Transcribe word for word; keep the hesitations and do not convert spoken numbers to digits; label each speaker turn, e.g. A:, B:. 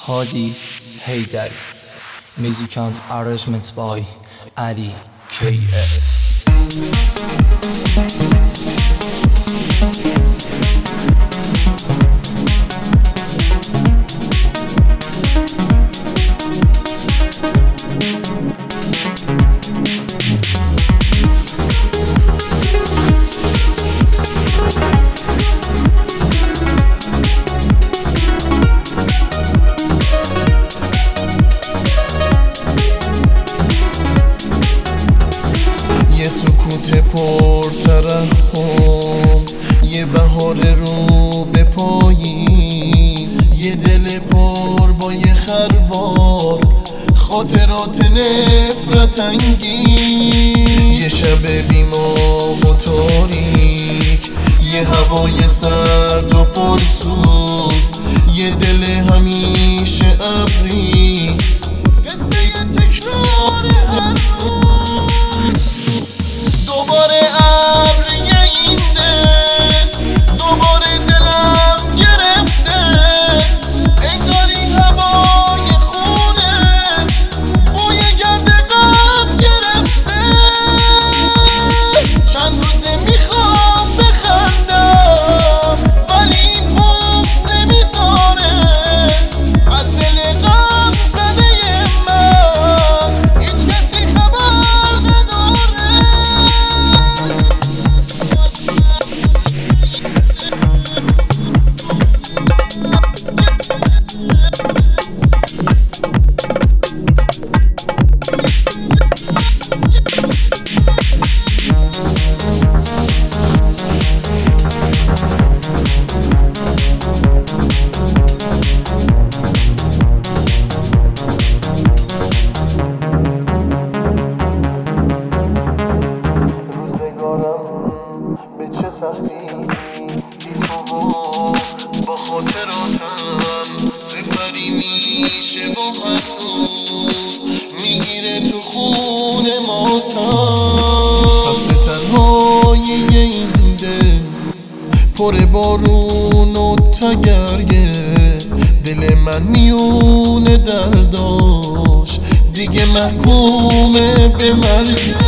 A: Hadi Heydari. Music and arrangements by Ali K F.
B: سکوت پر ترحم، یه بهار رو به پاییز، یه دل پر با یه خروار، خاطرات نفرت انگیز، یه شب بی‌ماه و تاریک، یه هوای سرد و پرسوز، یه دل همیشه ابری، قصه تکرار هر روز. دوباره ابر این دل، دوباره دلم گرفته، انگاری هوای خونه بوی گرد غم گرفته. چند روزه میخوام بخندم ولی این بغض نمیذاره، از دل غم زده من هیچ کسی خبر نداره. به چه سختی بی تو با خاطراتم سپری میشه با هر روز، میگیره تو خون ماتم. فصل تنهای این دل پر بارون و تگرگه، دل من میونه درداش دیگه محکومه به مرگ.